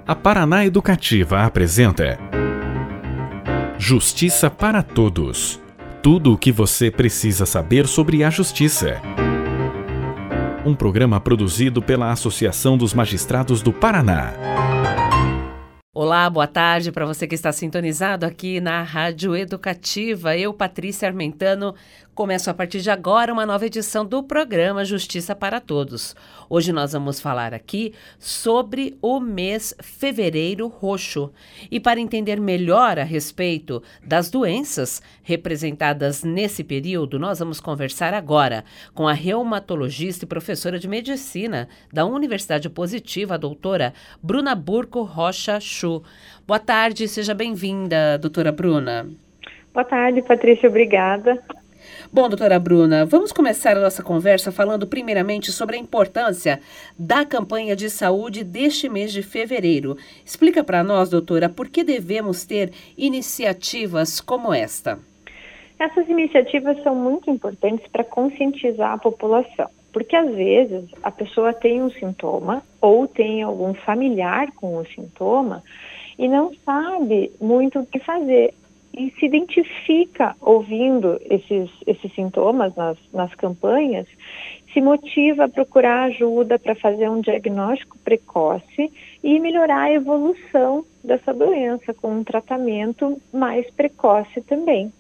A Paraná Educativa apresenta Justiça para Todos. Tudo o que você precisa saber sobre a justiça. Um programa produzido pela Associação dos Magistrados do Paraná. Olá, boa tarde para você que está sintonizado aqui na Rádio Educativa. Eu, Patrícia Armentano, começo a partir de agora uma nova edição do programa Justiça para Todos. Hoje nós vamos falar aqui sobre o mês Fevereiro Roxo. E para entender melhor a respeito das doenças representadas nesse período, nós vamos conversar agora com a reumatologista e professora de medicina da Universidade Positiva, a doutora Bruna Burco Rocha Chu. Boa tarde, seja bem-vinda, doutora Bruna. Boa tarde, Patrícia, obrigada. Bom, doutora Bruna, vamos começar a nossa conversa falando primeiramente sobre a importância da campanha de saúde deste mês de fevereiro. Explica para nós, doutora, por que devemos ter iniciativas como esta? Essas iniciativas são muito importantes para conscientizar a população, porque às vezes a pessoa tem um sintoma ou tem algum familiar com o sintoma e não sabe muito o que fazer. E se identifica ouvindo esses sintomas nas campanhas, se motiva a procurar ajuda para fazer um diagnóstico precoce e melhorar a evolução dessa doença com um tratamento mais precoce também.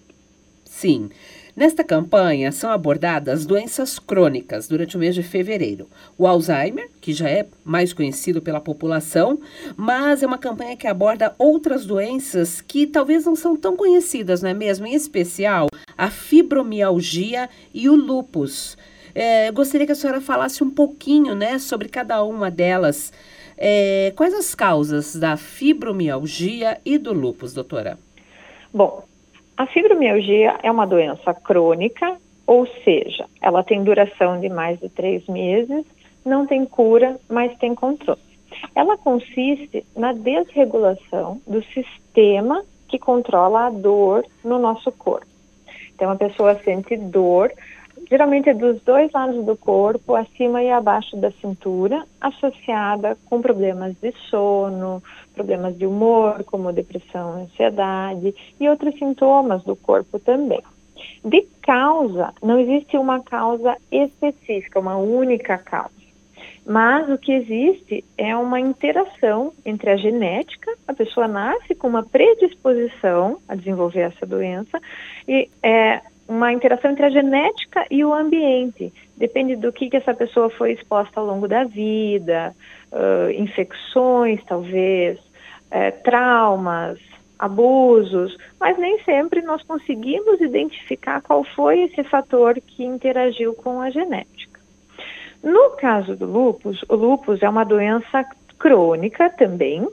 Sim. Nesta campanha são abordadas doenças crônicas durante o mês de fevereiro. O Alzheimer, que já é mais conhecido pela população, mas é uma campanha que aborda outras doenças que talvez não são tão conhecidas, não é mesmo? Em especial, a fibromialgia e o lúpus. Gostaria que a senhora falasse um pouquinho, sobre cada uma delas. Quais as causas da fibromialgia e do lúpus, doutora? Bom, a fibromialgia é uma doença crônica, ou seja, ela tem duração de mais de 3 meses, não tem cura, mas tem controle. Ela consiste na desregulação do sistema que controla a dor no nosso corpo. Então, a pessoa sente dor, geralmente é dos 2 lados do corpo, acima e abaixo da cintura, associada com problemas de sono, problemas de humor, como depressão, ansiedade e outros sintomas do corpo também. De causa, não existe uma causa específica, uma única causa. Mas o que existe é uma interação entre a genética, a pessoa nasce com uma predisposição a desenvolver essa doença, e uma interação entre a genética e o ambiente. Depende do que essa pessoa foi exposta ao longo da vida, infecções talvez, traumas, abusos, mas nem sempre nós conseguimos identificar qual foi esse fator que interagiu com a genética. No caso do lúpus, o lúpus é uma doença crônica também,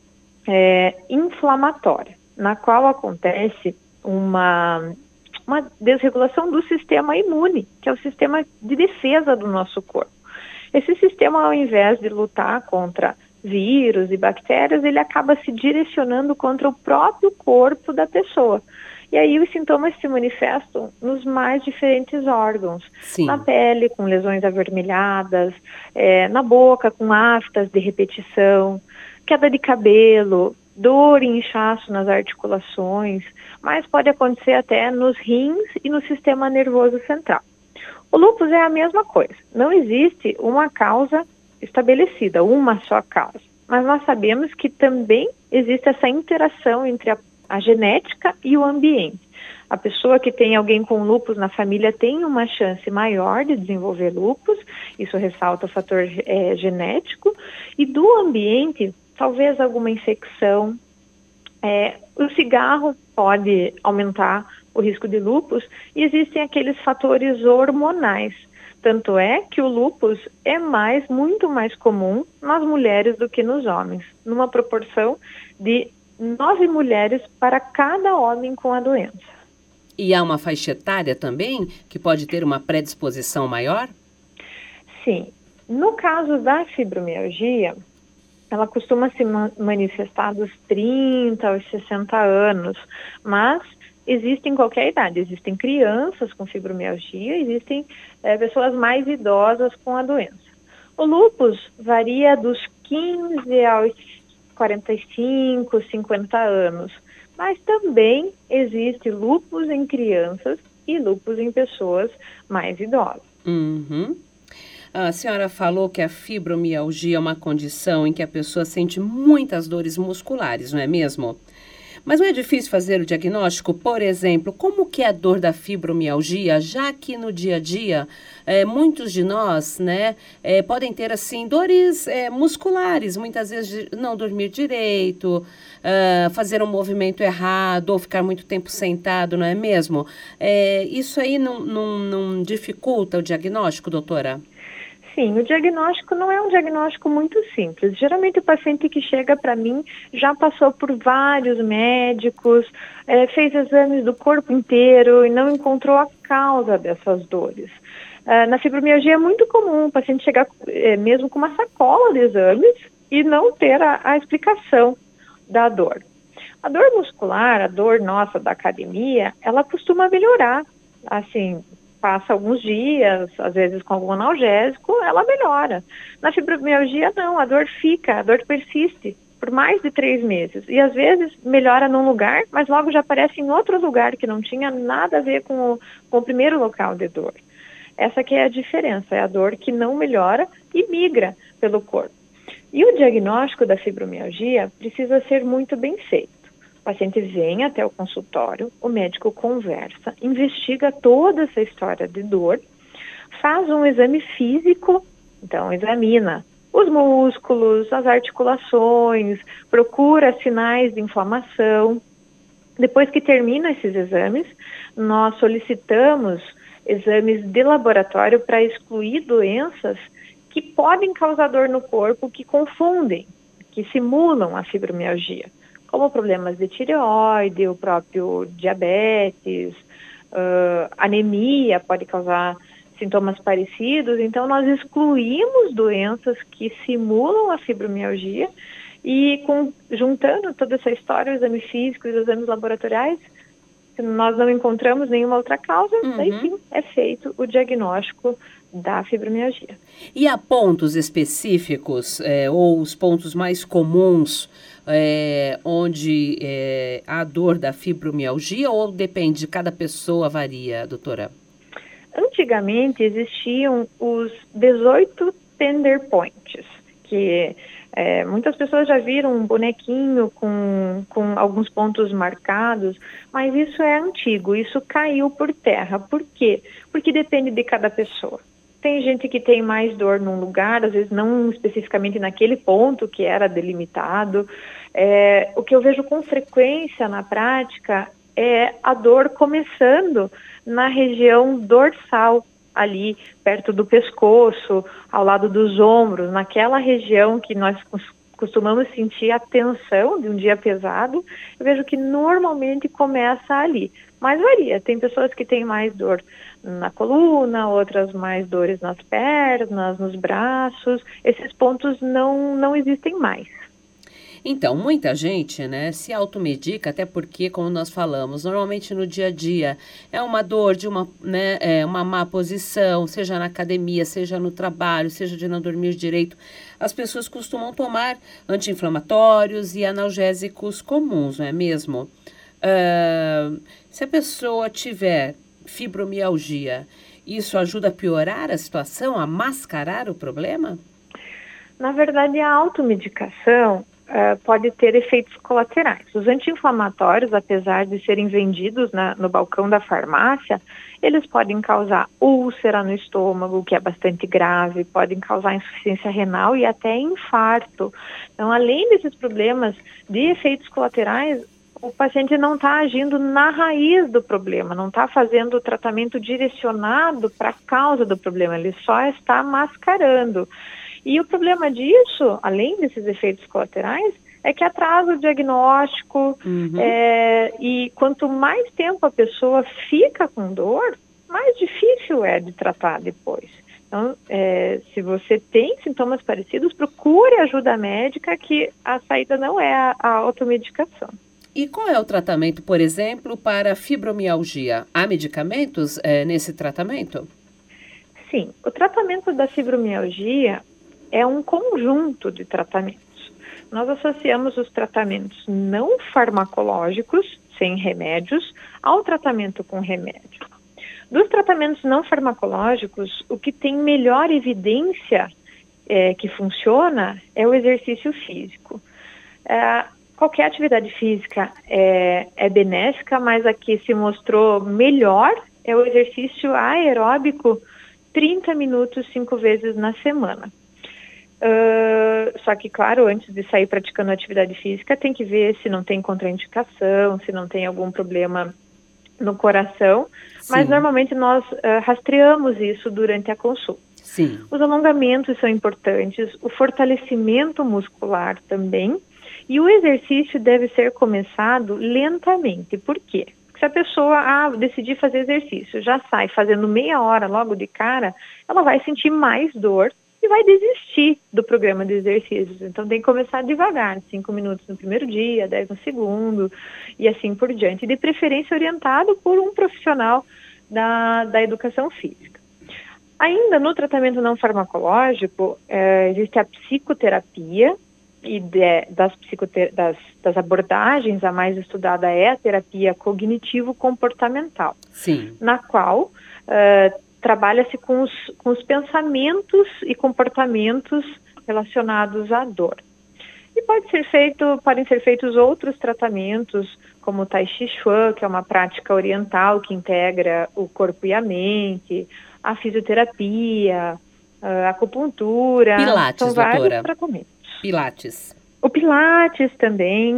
inflamatória, na qual acontece uma desregulação do sistema imune, que é o sistema de defesa do nosso corpo. Esse sistema, ao invés de lutar contra vírus e bactérias, ele acaba se direcionando contra o próprio corpo da pessoa. E aí os sintomas se manifestam nos mais diferentes órgãos. Sim. Na pele, com lesões avermelhadas, na boca, com aftas de repetição, queda de cabelo, dor e inchaço nas articulações, mas pode acontecer até nos rins e no sistema nervoso central. O lúpus é a mesma coisa. Não existe uma causa estabelecida, uma só causa. Mas nós sabemos que também existe essa interação entre a genética e o ambiente. A pessoa que tem alguém com lúpus na família tem uma chance maior de desenvolver lúpus, isso ressalta o fator genético, e do ambiente, talvez alguma infecção. O cigarro pode aumentar o risco de lúpus e existem aqueles fatores hormonais. Tanto é que o lúpus é muito mais comum nas mulheres do que nos homens, numa proporção de 9 mulheres para cada homem com a doença. E há uma faixa etária também que pode ter uma predisposição maior? Sim. No caso da fibromialgia, ela costuma se manifestar dos 30 aos 60 anos, mas existe em qualquer idade. Existem crianças com fibromialgia, existem pessoas mais idosas com a doença. O lúpus varia dos 15 aos 45, 50 anos. Mas também existe lúpus em crianças e lúpus em pessoas mais idosas. Uhum. A senhora falou que a fibromialgia é uma condição em que a pessoa sente muitas dores musculares, não é mesmo? Mas não é difícil fazer o diagnóstico? Por exemplo, como que é a dor da fibromialgia, já que no dia a dia, muitos de nós, né, podem ter, assim, dores musculares, muitas vezes de não dormir direito, fazer um movimento errado ou ficar muito tempo sentado, não é mesmo? Isso aí não dificulta o diagnóstico, doutora? Sim, o diagnóstico não é um diagnóstico muito simples. Geralmente o paciente que chega para mim já passou por vários médicos, fez exames do corpo inteiro e não encontrou a causa dessas dores. Na fibromialgia é muito comum o paciente chegar mesmo com uma sacola de exames e não ter a explicação da dor. A dor muscular, a dor nossa da academia, ela costuma melhorar, assim, passa alguns dias, às vezes com algum analgésico, ela melhora. Na fibromialgia, não, a dor fica, a dor persiste por mais de 3 meses. E às vezes melhora num lugar, mas logo já aparece em outro lugar que não tinha nada a ver com o primeiro local de dor. Essa que é a diferença, é a dor que não melhora e migra pelo corpo. E o diagnóstico da fibromialgia precisa ser muito bem feito. O paciente vem até o consultório, o médico conversa, investiga toda essa história de dor, faz um exame físico, então examina os músculos, as articulações, procura sinais de inflamação. Depois que termina esses exames, nós solicitamos exames de laboratório para excluir doenças que podem causar dor no corpo, que confundem, que simulam a fibromialgia, como problemas de tireoide, o próprio diabetes, anemia pode causar sintomas parecidos. Então, nós excluímos doenças que simulam a fibromialgia e, juntando toda essa história, o exame físico e os exames laboratoriais, se nós não encontramos nenhuma outra causa, daí sim é feito o diagnóstico da fibromialgia. E há pontos específicos, ou os pontos mais comuns, onde há dor da fibromialgia, ou depende de cada pessoa, varia, doutora? Antigamente existiam os 18 tender points, que muitas pessoas já viram um bonequinho com alguns pontos marcados, mas isso é antigo, isso caiu por terra. Por quê? Porque depende de cada pessoa. Tem gente que tem mais dor num lugar, às vezes não especificamente naquele ponto que era delimitado. O que eu vejo com frequência na prática é a dor começando na região dorsal, ali perto do pescoço, ao lado dos ombros, naquela região que nós costumamos sentir a tensão de um dia pesado. Eu vejo que normalmente começa ali, mas varia. Tem pessoas que têm mais dor na coluna, outras mais dores nas pernas, nos braços. Esses pontos não existem mais. Então, muita gente, né, se automedica, até porque, como nós falamos, normalmente no dia a dia é uma dor de uma má posição, seja na academia, seja no trabalho, seja de não dormir direito. As pessoas costumam tomar anti-inflamatórios e analgésicos comuns, não é mesmo? Se a pessoa tiver fibromialgia, isso ajuda a piorar a situação, a mascarar o problema? Na verdade, a automedicação pode ter efeitos colaterais. Os anti-inflamatórios, apesar de serem vendidos no balcão da farmácia, eles podem causar úlcera no estômago, que é bastante grave, podem causar insuficiência renal e até infarto. Então, além desses problemas de efeitos colaterais, o paciente não está agindo na raiz do problema, não está fazendo o tratamento direcionado para a causa do problema, ele só está mascarando. E o problema disso, além desses efeitos colaterais, é que atrasa o diagnóstico, e quanto mais tempo a pessoa fica com dor, mais difícil é de tratar depois. Então, se você tem sintomas parecidos, procure ajuda médica, que a saída não é a automedicação. E qual é o tratamento, por exemplo, para fibromialgia? Há medicamentos nesse tratamento? Sim, o tratamento da fibromialgia é um conjunto de tratamentos. nós associamos os tratamentos não farmacológicos, sem remédios, ao tratamento com remédio. Dos tratamentos não farmacológicos, o que tem melhor evidência que funciona é o exercício físico. Qualquer atividade física é benéfica, mas a que se mostrou melhor é o exercício aeróbico 30 minutos 5 vezes na semana. Só que, claro, antes de sair praticando atividade física, tem que ver se não tem contraindicação, se não tem algum problema no coração. Sim. Mas normalmente nós rastreamos isso durante a consulta. Sim. Os alongamentos são importantes, o fortalecimento muscular também, e o exercício deve ser começado lentamente. Por quê? Porque se a pessoa decidir fazer exercício, já sai fazendo meia hora logo de cara, ela vai sentir mais dor e vai desistir do programa de exercícios. Então tem que começar devagar, 5 minutos no primeiro dia, 10 no segundo e assim por diante. De preferência orientado por um profissional da educação física. Ainda no tratamento não farmacológico, existe a psicoterapia, e das abordagens, a mais estudada é a terapia cognitivo-comportamental, Sim. na qual trabalha-se com os pensamentos e comportamentos relacionados à dor. E podem ser feitos outros tratamentos, como o Tai Chi Chuan, que é uma prática oriental que integra o corpo e a mente, a fisioterapia, a acupuntura. Pilates, são vários doutora. tratamentos. Pilates. O Pilates também.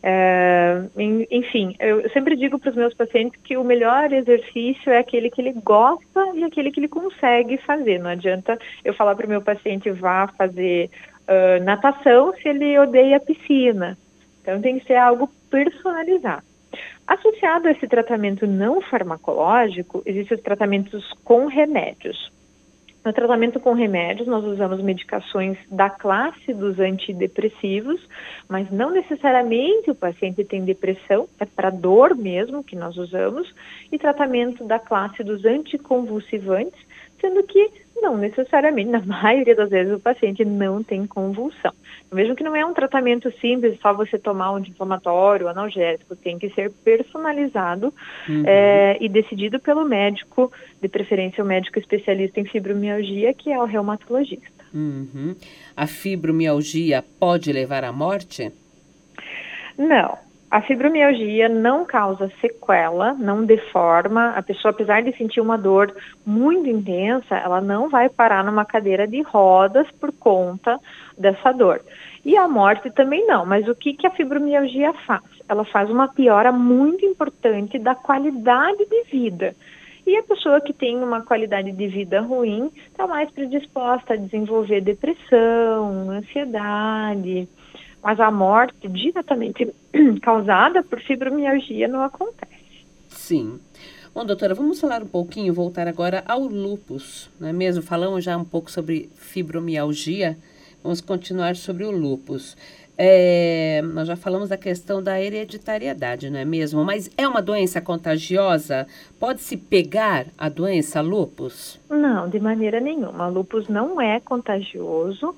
Enfim, eu sempre digo para os meus pacientes que o melhor exercício é aquele que ele gosta e aquele que ele consegue fazer. Não adianta eu falar para o meu paciente vá fazer natação se ele odeia a piscina. Então tem que ser algo personalizado. Associado a esse tratamento não farmacológico, existem os tratamentos com remédios. No tratamento com remédios, nós usamos medicações da classe dos antidepressivos, mas não necessariamente o paciente tem depressão, é para dor mesmo que nós usamos, e tratamento da classe dos anticonvulsivantes, sendo que não necessariamente, na maioria das vezes, o paciente não tem convulsão. Mesmo que não é um tratamento simples, só você tomar um anti-inflamatório, analgésico, tem que ser personalizado e decidido pelo médico, de preferência o médico especialista em fibromialgia, que é o reumatologista. Uhum. A fibromialgia pode levar à morte? Não. A fibromialgia não causa sequela, não deforma. A pessoa, apesar de sentir uma dor muito intensa, ela não vai parar numa cadeira de rodas por conta dessa dor. E a morte também não. Mas o que a fibromialgia faz? Ela faz uma piora muito importante da qualidade de vida. E a pessoa que tem uma qualidade de vida ruim está mais predisposta a desenvolver depressão, ansiedade. Mas a morte diretamente causada por fibromialgia não acontece. Sim. Bom, doutora, vamos falar um pouquinho, voltar agora ao lúpus, não é mesmo? Falamos já um pouco sobre fibromialgia, vamos continuar sobre o lúpus. Nós já falamos da questão da hereditariedade, não é mesmo? Mas é uma doença contagiosa? Pode-se pegar a doença lúpus? Não, de maneira nenhuma. O lúpus não é contagioso.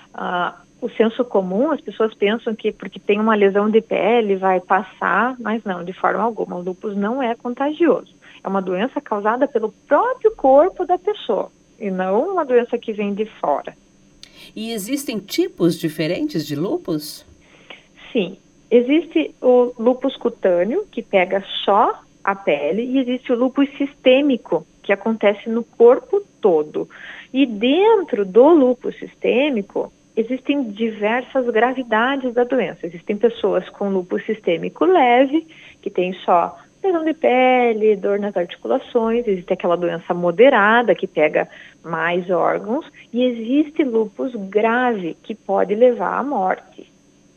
O senso comum, as pessoas pensam que porque tem uma lesão de pele vai passar, mas não, de forma alguma. O lúpus não é contagioso. É uma doença causada pelo próprio corpo da pessoa e não uma doença que vem de fora. E existem tipos diferentes de lúpus? Sim. Existe o lúpus cutâneo, que pega só a pele, e existe o lúpus sistêmico, que acontece no corpo todo. E dentro do lúpus sistêmico, existem diversas gravidades da doença. Existem pessoas com lúpus sistêmico leve, que tem só lesão de pele, dor nas articulações. Existe aquela doença moderada, que pega mais órgãos. E existe lúpus grave, que pode levar à morte.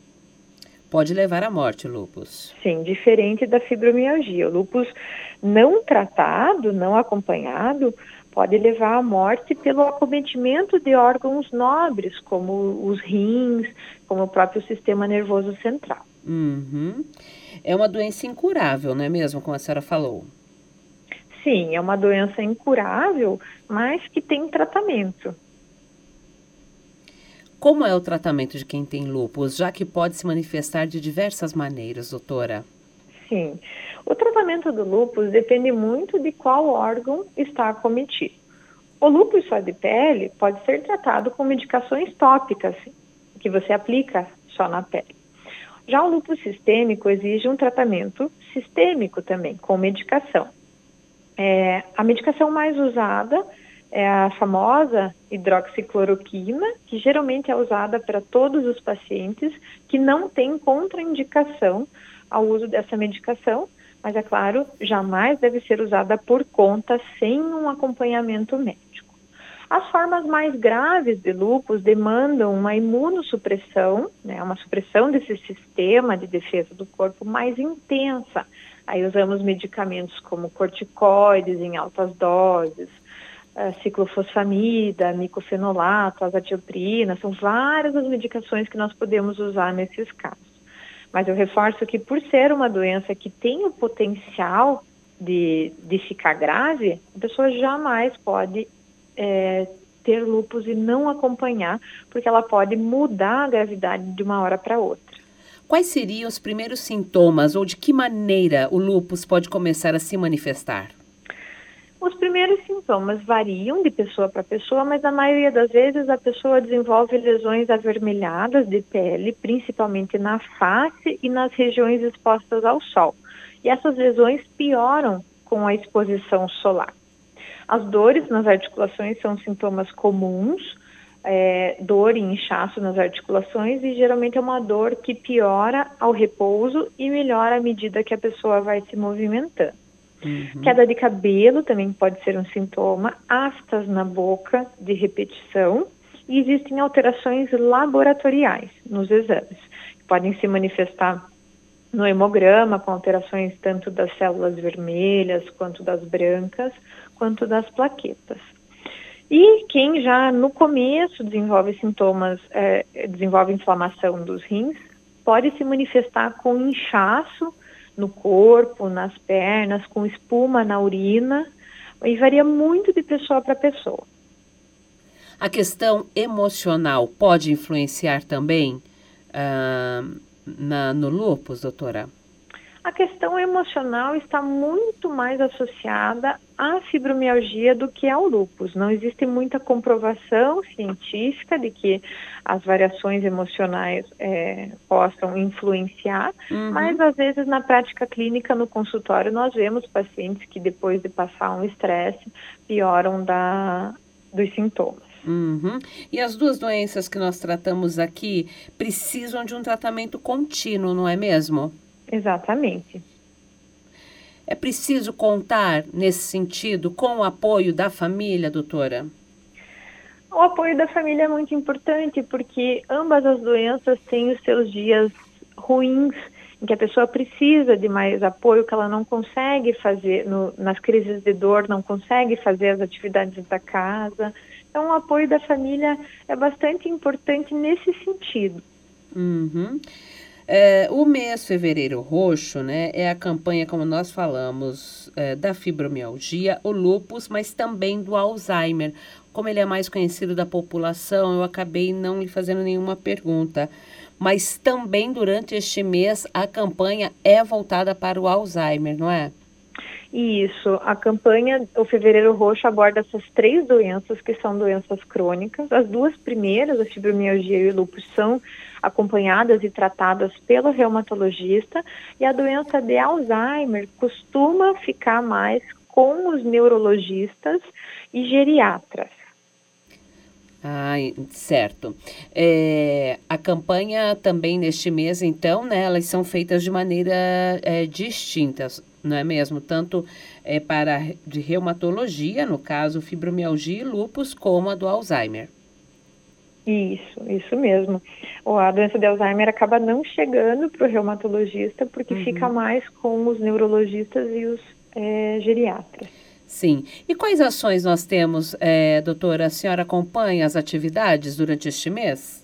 Pode levar à morte o lúpus? Sim, diferente da fibromialgia. O lúpus não tratado, não acompanhado, pode levar à morte pelo acometimento de órgãos nobres, como os rins, como o próprio sistema nervoso central. Uhum. É uma doença incurável, não é mesmo, como a senhora falou? Sim, é uma doença incurável, mas que tem tratamento. Como é o tratamento de quem tem lúpus, já que pode se manifestar de diversas maneiras, doutora? Sim. O tratamento do lúpus depende muito de qual órgão está acometido. O lúpus só de pele pode ser tratado com medicações tópicas, que você aplica só na pele. Já o lúpus sistêmico exige um tratamento sistêmico também, com medicação. A medicação mais usada é a famosa hidroxicloroquina, que geralmente é usada para todos os pacientes que não têm contraindicação ao uso dessa medicação, mas, é claro, jamais deve ser usada por conta, sem um acompanhamento médico. As formas mais graves de lúpus demandam uma imunossupressão, né, uma supressão desse sistema de defesa do corpo mais intensa. Aí usamos medicamentos como corticoides em altas doses, ciclofosfamida, micofenolato, azathioprina, são várias as medicações que nós podemos usar nesses casos. Mas eu reforço que, por ser uma doença que tem o potencial de ficar grave, a pessoa jamais pode ter lúpus e não acompanhar, porque ela pode mudar a gravidade de uma hora para outra. Quais seriam os primeiros sintomas ou de que maneira o lúpus pode começar a se manifestar? Os primeiros sintomas variam de pessoa para pessoa, mas na maioria das vezes a pessoa desenvolve lesões avermelhadas de pele, principalmente na face e nas regiões expostas ao sol. E essas lesões pioram com a exposição solar. As dores nas articulações são sintomas comuns, dor e inchaço nas articulações, e geralmente é uma dor que piora ao repouso e melhora à medida que a pessoa vai se movimentando. Uhum. Queda de cabelo também pode ser um sintoma, aftas na boca de repetição, e existem alterações laboratoriais nos exames, que podem se manifestar no hemograma, com alterações tanto das células vermelhas, quanto das brancas, quanto das plaquetas. E quem já no começo desenvolve sintomas, desenvolve inflamação dos rins, pode se manifestar com inchaço no corpo, nas pernas, com espuma na urina, e varia muito de pessoa para pessoa. A questão emocional pode influenciar também no lúpus, doutora? A questão emocional está muito mais associada à fibromialgia do que ao lúpus. Não existe muita comprovação científica de que as variações emocionais possam influenciar, mas às vezes na prática clínica, no consultório, nós vemos pacientes que depois de passar um estresse pioram dos sintomas. Uhum. E as duas doenças que nós tratamos aqui precisam de um tratamento contínuo, não é mesmo? Exatamente. É preciso contar, nesse sentido, com o apoio da família, doutora? O apoio da família é muito importante, porque ambas as doenças têm os seus dias ruins, em que a pessoa precisa de mais apoio, que ela não consegue fazer, nas crises de dor, não consegue fazer as atividades da casa. Então, o apoio da família é bastante importante nesse sentido. Uhum. O mês Fevereiro Roxo, né, é a campanha, como nós falamos, da fibromialgia, o lúpus, mas também do Alzheimer. Como ele é mais conhecido da população, eu acabei não lhe fazendo nenhuma pergunta. Mas também durante este mês a campanha é voltada para o Alzheimer, não é? Isso, a campanha, o Fevereiro Roxo, aborda essas 3 doenças que são doenças crônicas. As 2 primeiras, a fibromialgia e o lúpus, são acompanhadas e tratadas pelo reumatologista, e a doença de Alzheimer costuma ficar mais com os neurologistas e geriatras. Certo. A campanha também neste mês, então, né, elas são feitas de maneira distintas, não é mesmo? Tanto para de reumatologia, no caso fibromialgia e lúpus, como a do Alzheimer. Isso mesmo. A doença de Alzheimer acaba não chegando para o reumatologista, porque fica mais com os neurologistas e os geriatras. Sim. E quais ações nós temos, doutora? A senhora acompanha as atividades durante este mês?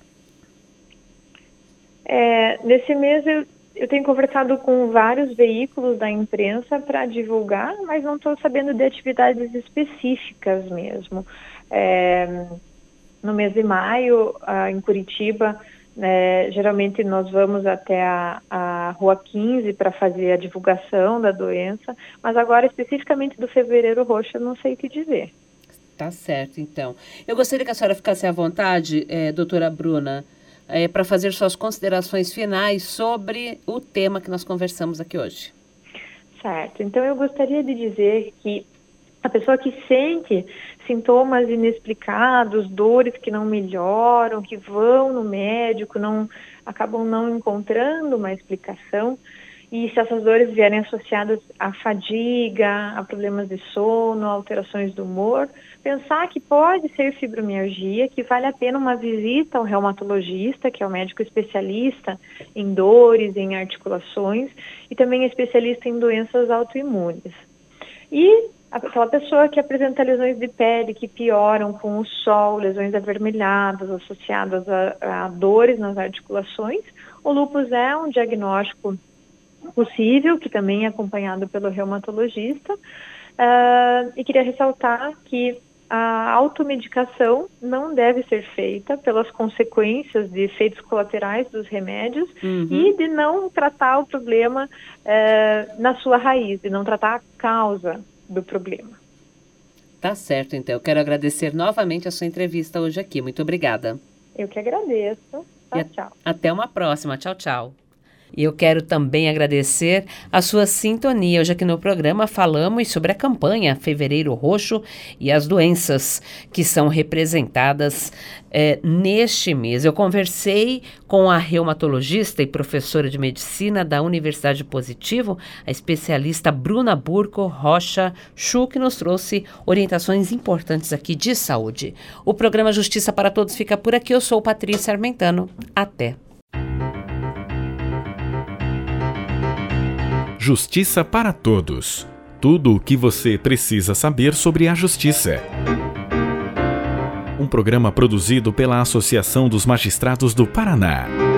Nesse mês eu tenho conversado com vários veículos da imprensa para divulgar, mas não estou sabendo de atividades específicas mesmo. no mês de maio, em Curitiba, geralmente nós vamos até a Rua 15 para fazer a divulgação da doença, mas agora especificamente do Fevereiro Roxo eu não sei o que dizer. Tá certo, então. Eu gostaria que a senhora ficasse à vontade, doutora Bruna, para fazer suas considerações finais sobre o tema que nós conversamos aqui hoje. Certo. Então, eu gostaria de dizer que a pessoa que sente sintomas inexplicados, dores que não melhoram, que vão no médico, acabam não encontrando uma explicação, e se essas dores vierem associadas à fadiga, a problemas de sono, alterações do humor, pensar que pode ser fibromialgia, que vale a pena uma visita ao reumatologista, que é o médico especialista em dores, em articulações, e também especialista em doenças autoimunes. E aquela pessoa que apresenta lesões de pele que pioram com o sol, lesões avermelhadas associadas a dores nas articulações, o lúpus é um diagnóstico possível, que também é acompanhado pelo reumatologista, e queria ressaltar que a automedicação não deve ser feita pelas consequências de efeitos colaterais dos remédios e de não tratar o problema na sua raiz, de não tratar a causa do problema. Tá certo, então. Eu quero agradecer novamente a sua entrevista hoje aqui. Muito obrigada. Eu que agradeço. Tchau. Até uma próxima. Tchau, tchau. E eu quero também agradecer a sua sintonia. Hoje aqui no programa falamos sobre a campanha Fevereiro Roxo e as doenças que são representadas neste mês. Eu conversei com a reumatologista e professora de medicina da Universidade Positivo, a especialista Bruna Burco Rocha Chu, que nos trouxe orientações importantes aqui de saúde. O programa Justiça para Todos fica por aqui. Eu sou Patrícia Armentano. Até. Justiça para Todos. Tudo o que você precisa saber sobre a justiça. Um programa produzido pela Associação dos Magistrados do Paraná.